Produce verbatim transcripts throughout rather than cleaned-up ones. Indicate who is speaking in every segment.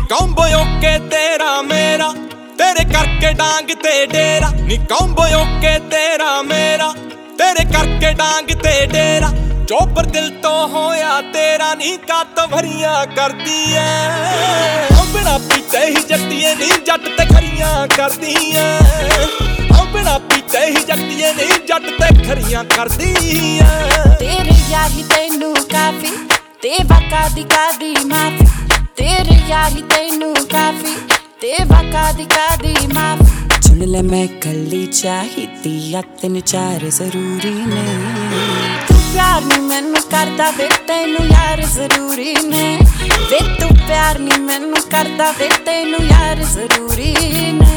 Speaker 1: कौंबो okay तेरा मेरा तेरे करके डांग ते डेरा नी कौंबो ओके तेरा मेरा तेरे करके डांग ते डेरा चोपर दिल तो होया तेरा नी कात भरियां करदी ऐ बिना पीते ही जट्टिए नी जट ते खरियां करदी ऐ बिना पीते ही जट्टिए नी जट ते खरियां करदी ऐ
Speaker 2: तेरे यार ही तैनू काफी ते वका दी कादी माफी तेरे यार ही तैनू काफी ते वका दी कादी माफी सुन ले मैं कली चाहिदी आ तीन चार जरूरी ने तू प्यार नी मैनू करदा वे तैनू यार जरूरी ने वे तू प्यार नी मैनू करदा वे तैनू यार जरूरी ने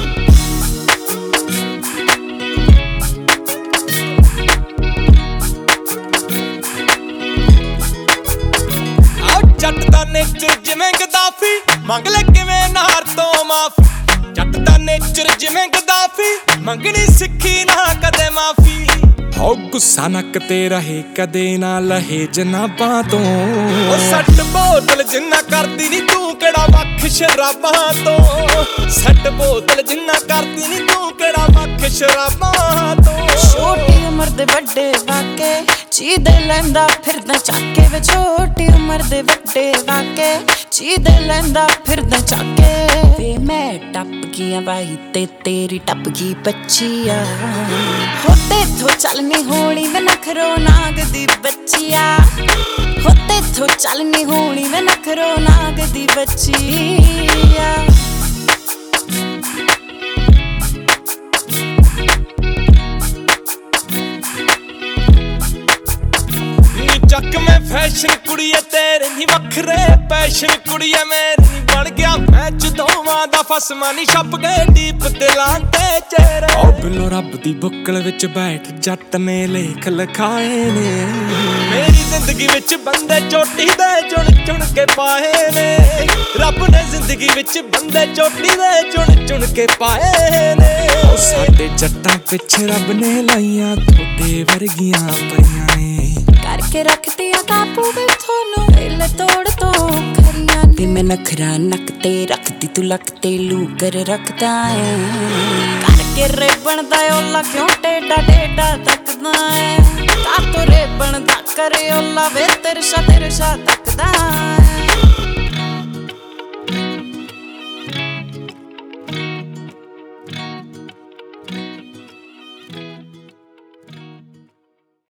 Speaker 1: जट दा नेचर जिवें गद्दाफी मंग ले किवें नार तो माफी जट दा नेचर जिवें गद्दाफी मंगनी सिक्खी ना कदे माफी हो गुस्सा ना कते रहे कदे ना लहे जनाबां तो ओ सट बोतल जिन्ना करदी नी तू केड़ा वख शराबां तो सट बोतल जिन्ना करदी नी तू केड़ा वख शराबां तो
Speaker 2: छोटी उम्र दे बड़े वाके चीदे लैंदा फिरदा चाके वे छोटी उम्र दे बड़े वाके चीदे लैंदा फिरदा चाके वे मैं टप गया भाई ते तेरी टप गई बच्चिया होते थो चलनी होनी वे नखरो नाग दी बच्चिया होते थो चलनी होनी वे नखरो नाग दी बच्चिया
Speaker 1: चक में फैशन कुड़िए तेरे नी वखरे पैशन कुड़िए मेरी बन गया मैच दोवां दा फसमा नी छप गए डीप दिलां ते चेहरे ओ बिलो रब दी बुक्कल विच बैठ जट ने लेख लिखाए ने मेरी जिंदगी विच बंदे चोटी दे चुन चुन के पाए ने रब ने जिंदगी विच बंदे चोटी दे चुन चुन के पाए ने ओ साडे जट्टां पिछे रब ने लाइयां थोड़े वर्गियां पईयां ने
Speaker 2: करके रखती आ काबू में थोनू दिल तोड़ तो खरियां ते मैं नखरा नकते रखती तू लगते लू कर रखदा है करके रे बनदा ओला क्यों टेढ़ा टेढ़ा तकदा है का तो रे बनदा करे ओला वे तेरे सा तेरे सा तकदा है।